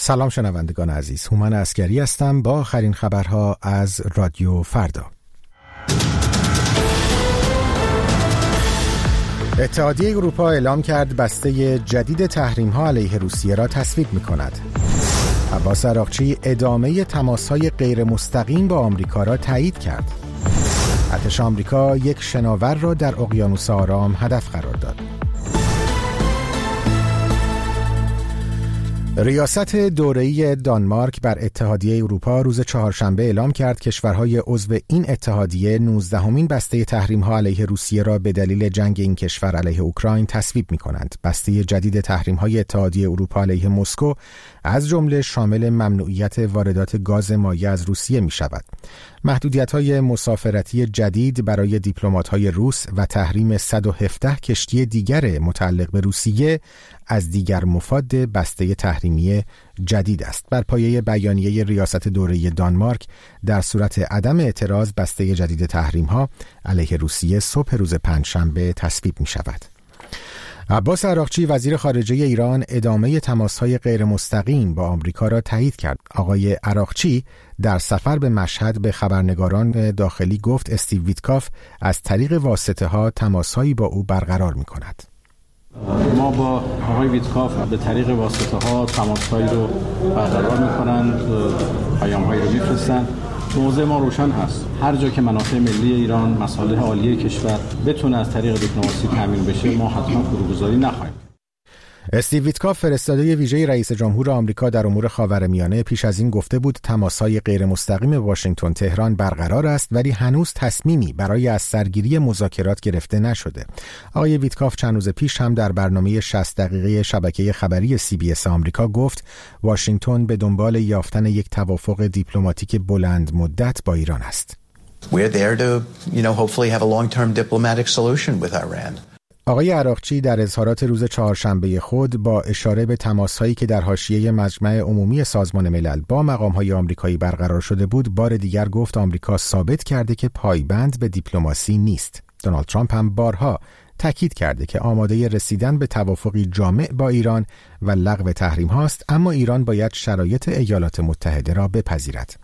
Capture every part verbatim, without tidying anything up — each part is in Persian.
سلام شنوندگان عزیز، هومن عسگری هستم با آخرین خبرها از رادیو فردا. اتحادیه اروپا اعلام کرد بسته جدید تحریم‌ها علیه روسیه را تصویب می‌کند. عباس عراقچی ادامه تماس‌های غیر مستقیم با آمریکا را تایید کرد. ارتش آمریکا یک شناور را در اقیانوس آرام هدف قرار داد. ریاست دوره‌ای دانمارک بر اتحادیه اروپا روز چهارشنبه اعلام کرد کشورهای عضو این اتحادیه نوزدهمین بسته تحریم‌ها علیه روسیه را به دلیل جنگ این کشور علیه اوکراین تصویب می‌کنند. بسته جدید تحریم‌های اتحادیه اروپا علیه مسکو از جمله شامل ممنوعیت واردات گاز مایع از روسیه می‌شود. محدودیت‌های مسافرتی جدید برای دیپلمات‌های روس و تحریم صد و هفده کشتی دیگر متعلق به روسیه از دیگر مفاد بسته تحریمی جدید است. بر پایه بیانیه ریاست دوره‌ای دانمارک در صورت عدم اعتراض بسته جدید تحریم‌ها علیه روسیه صبح روز پنجشنبه تصویب می‌شود. عباس عراقچی وزیر خارجه ایران ادامه تماس‌های غیر مستقیم با آمریکا را تایید کرد. آقای عراقچی در سفر به مشهد به خبرنگاران داخلی گفت استیو ویتکاف از طریق واسطه‌ها تماس‌هایی با او برقرار می‌کند. ما با آقای ویتکاف به طریق واسطه‌ها تماس‌هایی رو برقرار می‌کنند، پیام‌هایی رو می‌فرستند. موضع ما روشن هست. هر جا که منافع ملی ایران، مصالح عالیه کشور بتونه از طریق دیپلماسی تامین بشه، ما حتما فروگذاری نخواهیم. استیو ویتکاف فرستاده ویژه رئیس جمهور آمریکا در امور خاورمیانه پیش از این گفته بود تماس‌های غیر مستقیم واشنگتن تهران برقرار است ولی هنوز تصمیمی برای از سرگیری مذاکرات گرفته نشده. آقای ویتکاف چند روز پیش هم در برنامه شصت دقیقه شبکه خبری سی بی اس آمریکا گفت واشنگتن به دنبال یافتن یک توافق دیپلماتیک بلند مدت با ایران است. We're there to, you know, hopefully have a long-term diplomatic solution with Iran. آقای عراقچی در اظهارات روز چهارشنبه خود با اشاره به تماس‌هایی که در حاشیه مجمع عمومی سازمان ملل با مقام‌های آمریکایی برقرار شده بود، بار دیگر گفت آمریکا ثابت کرده که پایبند به دیپلماسی نیست. دونالد ترامپ هم بارها تاکید کرده که آماده رسیدن به توافقی جامع با ایران و لغو تحریم هاست، اما ایران باید شرایط ایالات متحده را بپذیرد.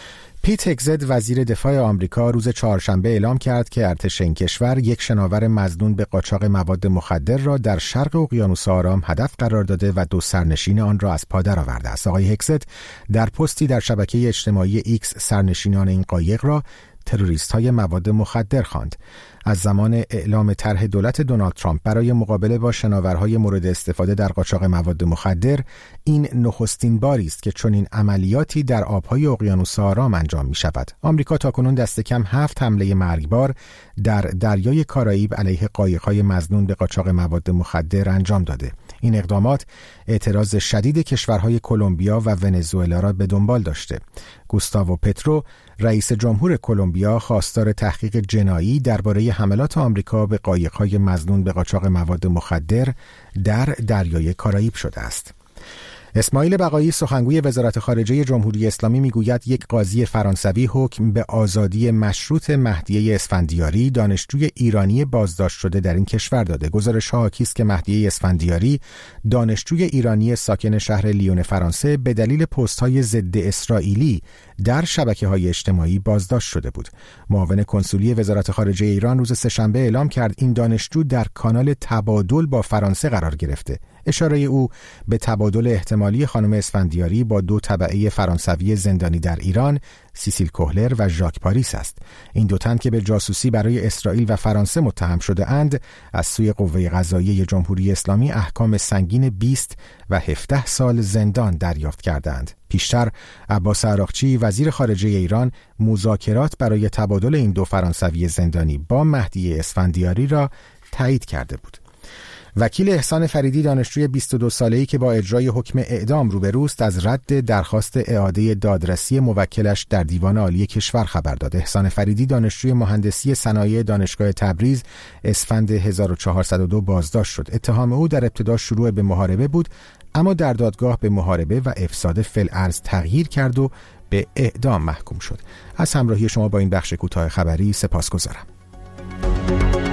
پیت هگزت وزیر دفاع آمریکا روز چهارشنبه اعلام کرد که ارتش این کشور یک شناور مظنون به قاچاق مواد مخدر را در شرق اقیانوس آرام هدف قرار داده و دو سرنشین آن را از پا درآورده است. آقای هگزت در پستی در شبکه اجتماعی ایکس سرنشینان این قایق را تروریست‌های مواد مخدر خواند. از زمان اعلام طرح دولت دونالد ترامپ برای مقابله با شناورهای مورد استفاده در قاچاق مواد مخدر، این نخستین باری است که چنین عملیاتی در آبهای اقیانوس آرام انجام می شود. آمریکا تاکنون دست کم هفت حمله مرگبار در دریای کارائیب علیه قایق‌های مظنون به قاچاق مواد مخدر انجام داده. این اقدامات اعتراض شدید کشورهای کلمبیا و ونزوئلا را به دنبال داشته. گوستاوو پترو رئیس جمهور کلمبیا خواستار تحقیق جنایی درباره حملات آمریکا به قایق‌های مظنون به قاچاق مواد مخدر در دریای کارائیب شده است. اسماعیل بقایی سخنگوی وزارت خارجه جمهوری اسلامی میگوید یک قاضی فرانسوی حکم به آزادی مشروط مهدیه اسفندیاری دانشجوی ایرانی بازداشت شده در این کشور داده. گزارش‌ها حاکی است که مهدیه اسفندیاری دانشجوی ایرانی ساکن شهر لیون فرانسه به دلیل پست‌های ضد اسرائیلی در شبکه‌های اجتماعی بازداشت شده بود. معاون کنسولی وزارت خارجه ایران روز سه‌شنبه اعلام کرد این دانشجو در کانال تبادل با فرانسه قرار گرفته. اشاره او به تبادل احتمالی خانم اسفندیاری با دو تبعه فرانسوی زندانی در ایران، سیسیل کوهلر و ژاک پاریس است. این دو تن که به جاسوسی برای اسرائیل و فرانسه متهم شده اند، از سوی قوه قضاییه جمهوری اسلامی احکام سنگین بیست و هفده سال زندان دریافت کردند. پیشتر عباس عراقچی وزیر خارجه ایران مذاکرات برای تبادل این دو فرانسوی زندانی با مهدیه اسفندیاری را تایید کرده بود. وکیل احسان فریدی دانشجوی بیست و دو ساله‌ای که با اجرای حکم اعدام روبروست از رد درخواست اعاده دادرسی موکلش در دیوان عالی کشور خبر داد. احسان فریدی دانشجوی مهندسی صنایع دانشگاه تبریز اسفند هزار و چهارصد و دو بازداشت شد. اتهام او در ابتدا شروع به محاربه بود، اما در دادگاه به محاربه و افساد فی‌الارض تغییر کرد و به اعدام محکوم شد. از همراهی شما با این بخش کوتاه خبری سپاسگزارم.